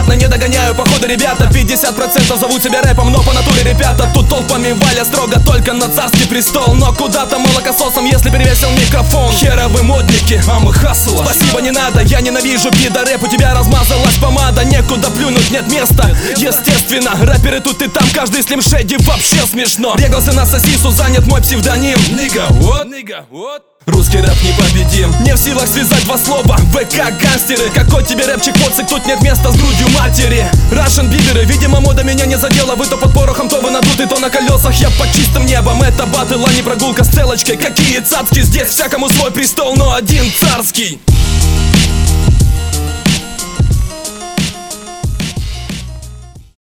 понятно, не догоняю походу ребята. 50% зовут себя рэпом, но по натуре ребята. Тут толпами валя строго только на царский престол. Но куда-то молокососом, если перевесил микрофон. Херовы модники, а мы хасло. Спасибо, не надо, я ненавижу пидорэп. У тебя размазалась помада, некуда плюнуть, нет места. Естественно, рэперы тут и там, каждый слим шеди, вообще смешно. Бегался на сосису, занят мой псевдоним. Nigga, what? Русский рэп непобедим. Не в силах связать два слова. ВК гангстеры. Какой тебе рэпчик, поцик, тут нет места с грудью матери. Russian биберы, видимо мода меня не задела. Вы то под порохом, то вы надуты, то на колесах. Я под чистым небом, это батл, а не прогулка с целочкой. Какие цацки, здесь всякому свой престол, но один царский.